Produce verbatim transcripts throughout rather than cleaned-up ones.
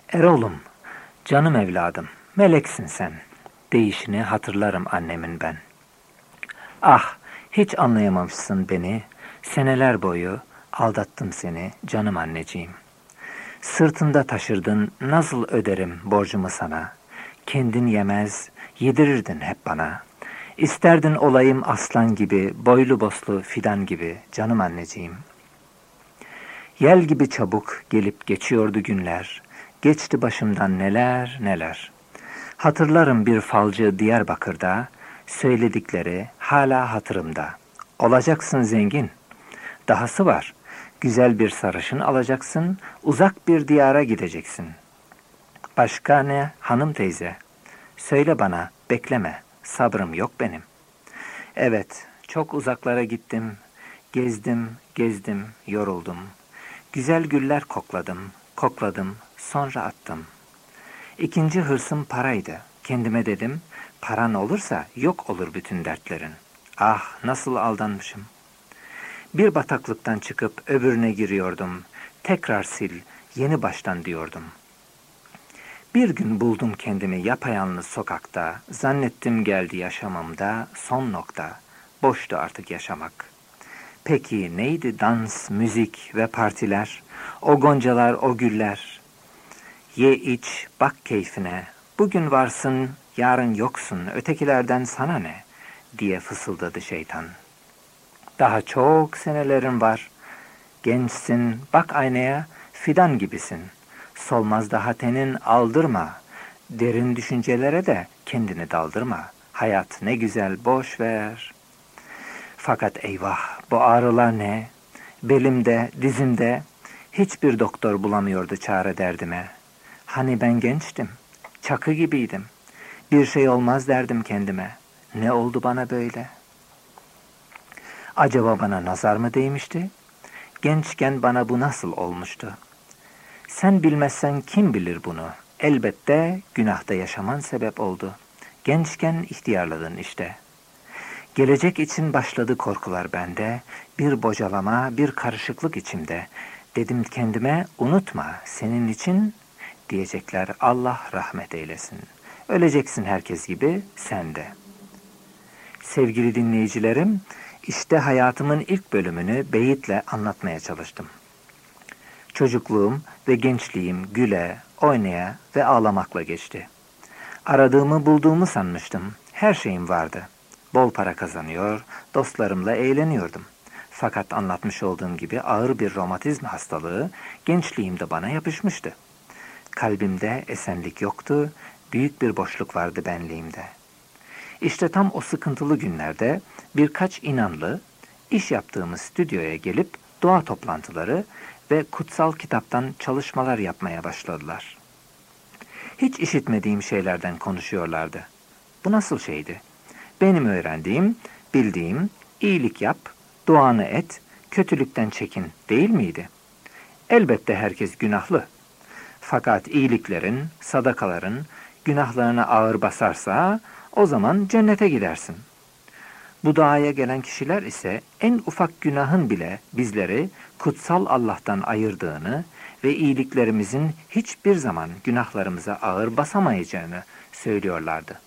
Erol'um, canım evladım, meleksin sen. Değişini hatırlarım annemin ben. Ah, hiç anlayamamışsın beni. Seneler boyu aldattım seni canım anneciğim. Sırtında taşırdın, nasıl öderim borcumu sana? Kendin yemez, yedirirdin hep bana. İsterdin olayım aslan gibi, boylu boslu fidan gibi canım anneciğim. Yel gibi çabuk gelip geçiyordu günler. Geçti başımdan neler neler. Hatırlarım bir falcı Diyarbakır'da, söyledikleri hala hatırımda. Olacaksın zengin. Dahası var. Güzel bir sarışın alacaksın, uzak bir diyara gideceksin. Başka ne hanım teyze? Söyle bana, bekleme. Sabrım yok benim. Evet, çok uzaklara gittim. Gezdim, gezdim, yoruldum. Güzel güller kokladım, kokladım, sonra attım. İkinci hırsım paraydı. Kendime dedim, paran olursa yok olur bütün dertlerin. Ah, nasıl aldanmışım. Bir bataklıktan çıkıp öbürüne giriyordum. Tekrar sil, yeni baştan diyordum. Bir gün buldum kendimi yapayalnız sokakta. Zannettim geldi yaşamamda son nokta. Boştu artık yaşamak. Peki neydi dans, müzik ve partiler? O goncalar, o güller. Ye iç, bak keyfine. Bugün varsın, yarın yoksun. Ötekilerden sana ne? Diye fısıldadı şeytan. Daha çok senelerin var. Gençsin, bak aynaya, fidan gibisin. Solmaz daha tenin, aldırma. Derin düşüncelere de kendini daldırma. Hayat ne güzel, boş ver. Fakat eyvah, bu ağrılar ne? Belimde, dizimde, hiçbir doktor bulamıyordu çare derdime. Hani ben gençtim, çakı gibiydim. Bir şey olmaz derdim kendime. Ne oldu bana böyle? Acaba bana nazar mı değmişti? Gençken bana bu nasıl olmuştu? Sen bilmezsen kim bilir bunu? Elbette günahta yaşaman sebep oldu. Gençken ihtiyarladın işte. Gelecek için başladı korkular bende. Bir bocalama, bir karışıklık içimde. Dedim kendime, unutma, senin için diyecekler, Allah rahmet eylesin. Öleceksin herkes gibi, sen de. Sevgili dinleyicilerim, işte hayatımın ilk bölümünü beyitle anlatmaya çalıştım. Çocukluğum ve gençliğim güle, oynaya ve ağlamakla geçti. Aradığımı bulduğumu sanmıştım. Her şeyim vardı. Bol para kazanıyor, dostlarımla eğleniyordum. Fakat anlatmış olduğum gibi ağır bir romatizma hastalığı gençliğimde bana yapışmıştı. Kalbimde esenlik yoktu, büyük bir boşluk vardı benliğimde. İşte tam o sıkıntılı günlerde birkaç inanlı iş yaptığımız stüdyoya gelip doğa toplantıları ve kutsal kitaptan çalışmalar yapmaya başladılar. Hiç işitmediğim şeylerden konuşuyorlardı. Bu nasıl şeydi? Benim öğrendiğim, bildiğim, iyilik yap, duanı et, kötülükten çekin değil miydi? Elbette herkes günahlı. Fakat iyiliklerin, sadakaların günahlarına ağır basarsa o zaman cennete gidersin. Bu dağa gelen kişiler ise en ufak günahın bile bizleri kutsal Allah'tan ayırdığını ve iyiliklerimizin hiçbir zaman günahlarımıza ağır basamayacağını söylüyorlardı.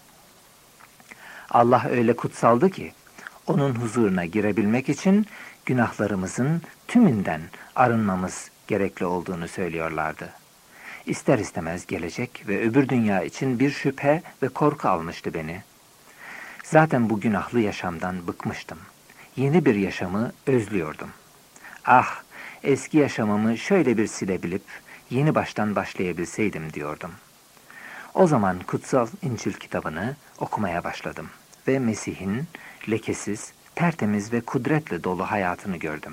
Allah öyle kutsaldı ki, onun huzuruna girebilmek için günahlarımızın tümünden arınmamız gerekli olduğunu söylüyorlardı. İster istemez gelecek ve öbür dünya için bir şüphe ve korku almıştı beni. Zaten bu günahlı yaşamdan bıkmıştım. Yeni bir yaşamı özlüyordum. Ah, eski yaşamımı şöyle bir silebilip yeni baştan başlayabilseydim diyordum. O zaman Kutsal İncil kitabını okumaya başladım ve Mesih'in lekesiz, tertemiz ve kudretle dolu hayatını gördüm.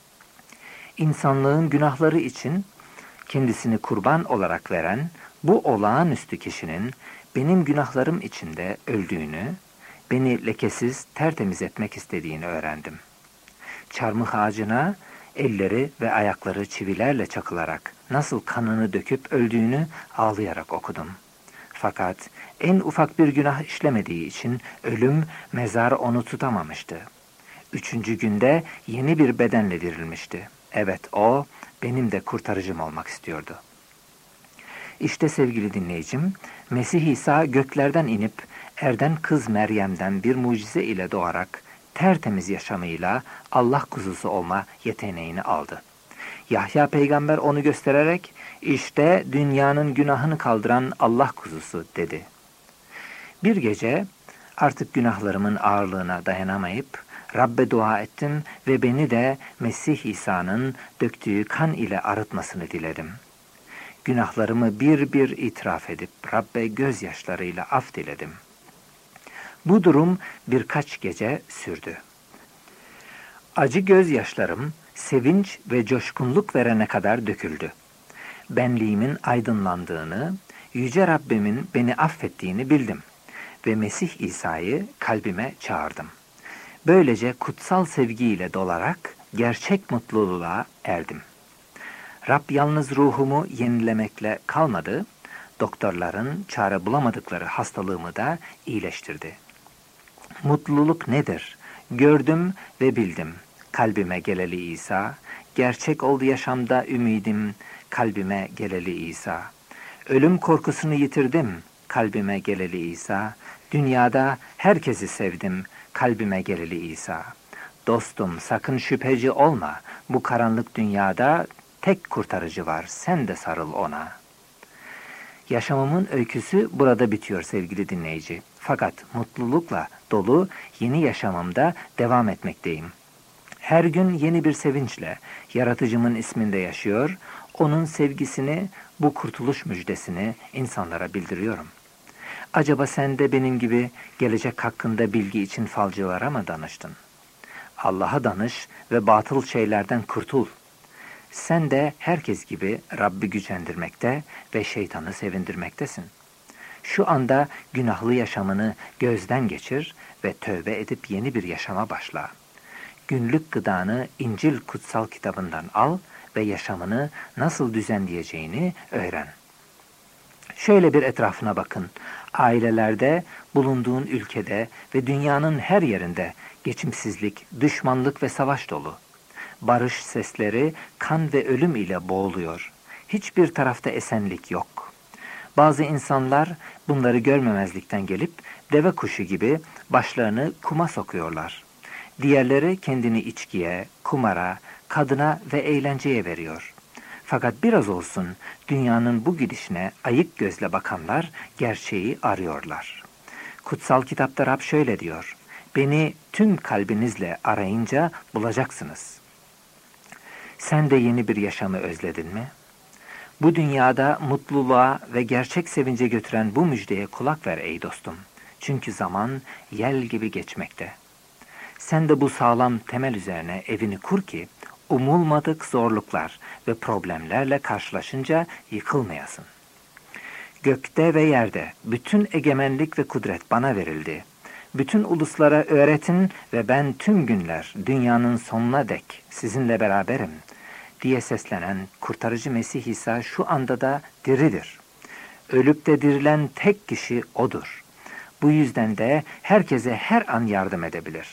İnsanlığın günahları için kendisini kurban olarak veren bu olağanüstü kişinin benim günahlarım içinde öldüğünü, beni lekesiz, tertemiz etmek istediğini öğrendim. Çarmıh ağacına elleri ve ayakları çivilerle çakılarak nasıl kanını döküp öldüğünü ağlayarak okudum. Fakat en ufak bir günah işlemediği için ölüm, mezar onu tutamamıştı. Üçüncü günde yeni bir bedenle dirilmişti. Evet, o benim de kurtarıcım olmak istiyordu. İşte sevgili dinleyicim, Mesih İsa göklerden inip erden kız Meryem'den bir mucize ile doğarak tertemiz yaşamıyla Allah kuzusu olma yeteneğini aldı. Yahya peygamber onu göstererek işte dünyanın günahını kaldıran Allah kuzusu dedi. Bir gece artık günahlarımın ağırlığına dayanamayıp Rabbe dua ettim ve beni de Mesih İsa'nın döktüğü kan ile arıtmasını diledim. Günahlarımı bir bir itiraf edip Rabbe gözyaşlarıyla af diledim. Bu durum birkaç gece sürdü. Acı gözyaşlarım sevinç ve coşkunluk verene kadar döküldü. Benliğimin aydınlandığını, Yüce Rabbimin beni affettiğini bildim ve Mesih İsa'yı kalbime çağırdım. Böylece kutsal sevgiyle dolarak gerçek mutluluğa erdim. Rab yalnız ruhumu yenilemekle kalmadı, doktorların çare bulamadıkları hastalığımı da iyileştirdi. Mutluluk nedir? Gördüm ve bildim. Kalbime geleli İsa, gerçek oldu yaşamda ümidim, kalbime geleli İsa. Ölüm korkusunu yitirdim, kalbime geleli İsa. Dünyada herkesi sevdim, kalbime geleli İsa. Dostum sakın şüpheci olma, bu karanlık dünyada tek kurtarıcı var, sen de sarıl ona. Yaşamımın öyküsü burada bitiyor sevgili dinleyici. Fakat mutlulukla dolu yeni yaşamımda devam etmekteyim. Her gün yeni bir sevinçle yaratıcımın isminde yaşıyor, onun sevgisini, bu kurtuluş müjdesini insanlara bildiriyorum. Acaba sen de benim gibi gelecek hakkında bilgi için falcılara mı danıştın? Allah'a danış ve batıl şeylerden kurtul. Sen de herkes gibi Rabbi gücendirmekte ve şeytanı sevindirmektesin. Şu anda günahlı yaşamını gözden geçir ve tövbe edip yeni bir yaşama başla. Günlük gıdanı İncil kutsal kitabından al ve yaşamını nasıl düzenleyeceğini öğren. Şöyle bir etrafına bakın. Ailelerde, bulunduğun ülkede ve dünyanın her yerinde geçimsizlik, düşmanlık ve savaş dolu. Barış sesleri kan ve ölüm ile boğuluyor. Hiçbir tarafta esenlik yok. Bazı insanlar bunları görmemezlikten gelip deve kuşu gibi başlarını kuma sokuyorlar. Diğerleri kendini içkiye, kumara, kadına ve eğlenceye veriyor. Fakat biraz olsun dünyanın bu gidişine ayık gözle bakanlar gerçeği arıyorlar. Kutsal kitapta Rab şöyle diyor: beni tüm kalbinizle arayınca bulacaksınız. Sen de yeni bir yaşamı özledin mi? Bu dünyada mutluluğa ve gerçek sevince götüren bu müjdeye kulak ver ey dostum. Çünkü zaman yel gibi geçmekte. Sen de bu sağlam temel üzerine evini kur ki umulmadık zorluklar ve problemlerle karşılaşınca yıkılmayasın. Gökte ve yerde bütün egemenlik ve kudret bana verildi. Bütün uluslara öğretin ve ben tüm günler dünyanın sonuna dek sizinle beraberim diye seslenen kurtarıcı Mesih İsa şu anda da diridir. Ölüp de dirilen tek kişi O'dur. Bu yüzden de herkese her an yardım edebilir.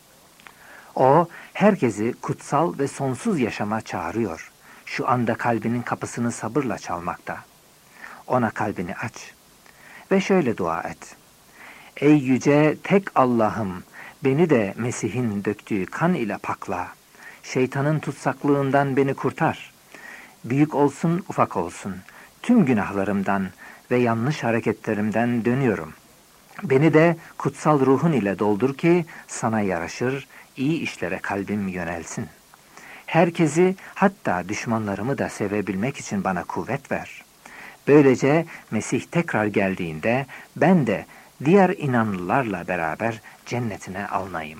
O, herkesi kutsal ve sonsuz yaşama çağırıyor. Şu anda kalbinin kapısını sabırla çalmakta. Ona kalbini aç ve şöyle dua et. Ey yüce tek Allah'ım, beni de Mesih'in döktüğü kan ile pakla. Şeytanın tutsaklığından beni kurtar. Büyük olsun, ufak olsun, tüm günahlarımdan ve yanlış hareketlerimden dönüyorum. Beni de kutsal ruhun ile doldur ki sana yaraşır, iyi işlere kalbim yönelsin. Herkesi, hatta düşmanlarımı da sevebilmek için bana kuvvet ver. Böylece Mesih tekrar geldiğinde ben de diğer inanlılarla beraber cennetine alınayım.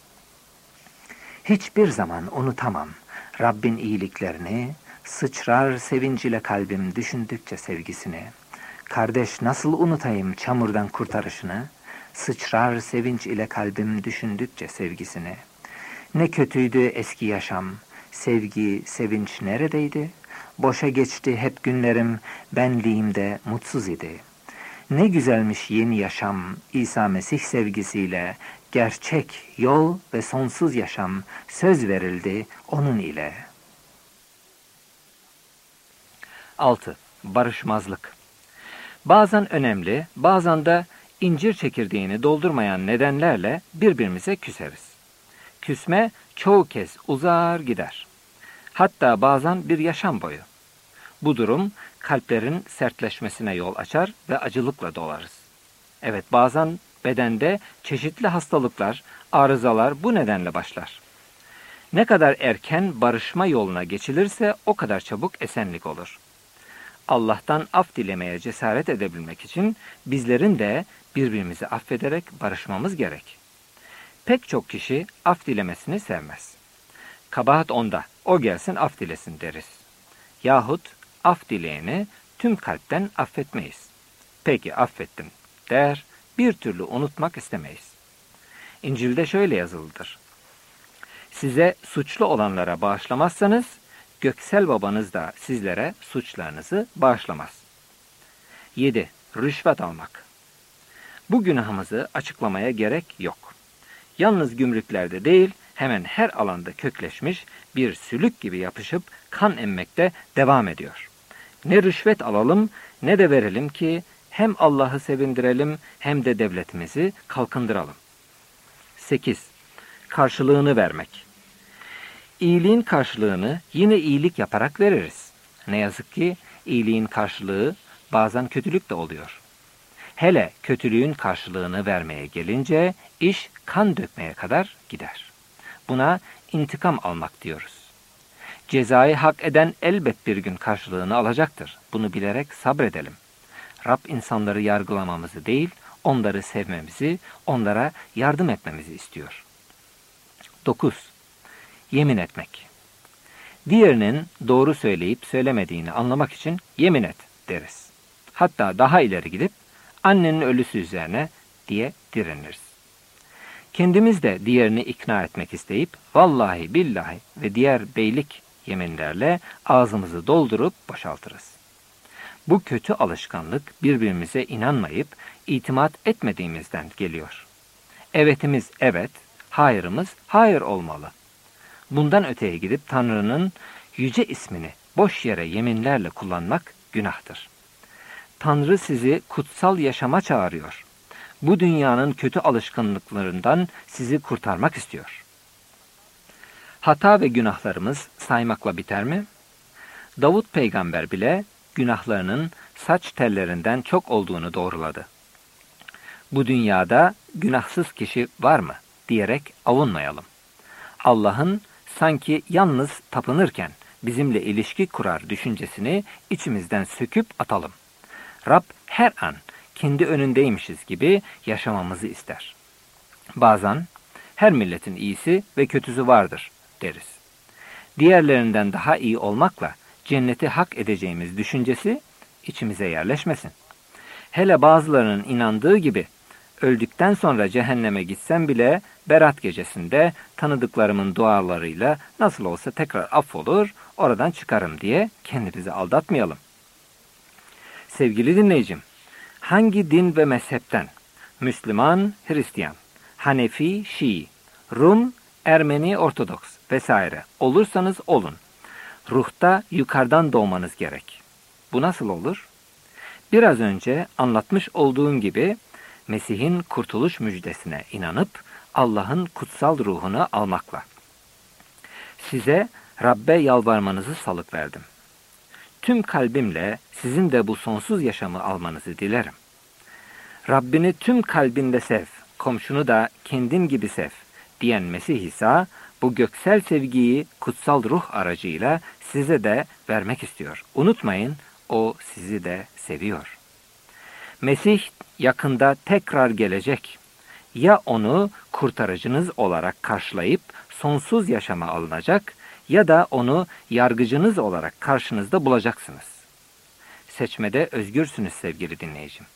Hiçbir zaman unutamam Rabbin iyiliklerini, sıçrar sevinç ile kalbim düşündükçe sevgisini. Kardeş nasıl unutayım çamurdan kurtarışını, sıçrar sevinç ile kalbim düşündükçe sevgisini. Ne kötüydü eski yaşam, sevgi, sevinç neredeydi? Boşa geçti hep günlerim, benliğimde mutsuz idi. Ne güzelmiş yeni yaşam, İsa Mesih sevgisiyle, gerçek yol ve sonsuz yaşam söz verildi onun ile. altı. barışmazlık. Bazen önemli, bazen de incir çekirdeğini doldurmayan nedenlerle birbirimize küseriz. Küsme çoğu kez uzar gider. Hatta bazen bir yaşam boyu. Bu durum kalplerin sertleşmesine yol açar ve acılıkla dolarız. Evet, bazen bedende çeşitli hastalıklar, arızalar bu nedenle başlar. Ne kadar erken barışma yoluna geçilirse o kadar çabuk esenlik olur. Allah'tan af dilemeye cesaret edebilmek için bizlerin de birbirimizi affederek barışmamız gerek. Pek çok kişi af dilemesini sevmez. Kabahat onda, o gelsin af dilesin deriz. Yahut af dileyeni tüm kalpten affetmeyiz. Peki affettim der, bir türlü unutmak istemeyiz. İncil'de şöyle yazılıdır. Size suçlu olanlara bağışlamazsanız, göksel babanız da sizlere suçlarınızı bağışlamaz. yedi. Rüşvet almak. Bu günahımızı açıklamaya gerek yok. Yalnız gümrüklerde değil, hemen her alanda kökleşmiş bir sülük gibi yapışıp kan emmekte devam ediyor. Ne rüşvet alalım ne de verelim ki hem Allah'ı sevindirelim hem de devletimizi kalkındıralım. sekiz. Karşılığını vermek. İyiliğin karşılığını yine iyilik yaparak veririz. Ne yazık ki iyiliğin karşılığı bazen kötülük de oluyor. Hele kötülüğün karşılığını vermeye gelince iş kan dökmeye kadar gider. Buna intikam almak diyoruz. Cezayı hak eden elbet bir gün karşılığını alacaktır. Bunu bilerek sabredelim. Rab insanları yargılamamızı değil, onları sevmemizi, onlara yardım etmemizi istiyor. dokuz. Yemin etmek. Diğerinin doğru söyleyip söylemediğini anlamak için yemin et deriz. Hatta daha ileri gidip annenin ölüsü üzerine diye direniriz. Kendimiz de diğerini ikna etmek isteyip vallahi billahi ve diğer beylik yeminlerle ağzımızı doldurup boşaltırız. Bu kötü alışkanlık birbirimize inanmayıp itimat etmediğimizden geliyor. Evetimiz evet, hayırımız hayır olmalı. Bundan öteye gidip Tanrı'nın yüce ismini boş yere yeminlerle kullanmak günahtır. Tanrı sizi kutsal yaşama çağırıyor. Bu dünyanın kötü alışkanlıklarından sizi kurtarmak istiyor. Hata ve günahlarımız saymakla biter mi? Davut peygamber bile günahlarının saç tellerinden çok olduğunu doğruladı. Bu dünyada günahsız kişi var mı diyerek avunmayalım. Allah'ın sanki yalnız tapınırken bizimle ilişki kurar düşüncesini içimizden söküp atalım. Rab her an kendi önündeymişiz gibi yaşamamızı ister. Bazen her milletin iyisi ve kötüsü vardır deriz. Diğerlerinden daha iyi olmakla cenneti hak edeceğimiz düşüncesi içimize yerleşmesin. Hele bazılarının inandığı gibi öldükten sonra cehenneme gitsem bile Berat gecesinde tanıdıklarımın dualarıyla nasıl olsa tekrar affolur, oradan çıkarım diye kendimizi aldatmayalım. Sevgili dinleyicim, hangi din ve mezhepten, Müslüman, Hristiyan, Hanefi, Şii, Rum, Ermeni, Ortodoks vesaire olursanız olun, ruhta yukarıdan doğmanız gerek. Bu nasıl olur? Biraz önce anlatmış olduğum gibi Mesih'in kurtuluş müjdesine inanıp Allah'ın kutsal ruhunu almakla. Size Rabbe yalvarmanızı salık verdim. Tüm kalbimle sizin de bu sonsuz yaşamı almanızı dilerim. Rabbini tüm kalbinle sev, komşunu da kendin gibi sev diyen Mesih İsa bu göksel sevgiyi kutsal ruh aracıyla size de vermek istiyor. Unutmayın, o sizi de seviyor. Mesih yakında tekrar gelecek. Ya onu kurtarıcınız olarak karşılayıp sonsuz yaşama alınacak ya da onu yargıcınız olarak karşınızda bulacaksınız. Seçmede özgürsünüz sevgili dinleyicim.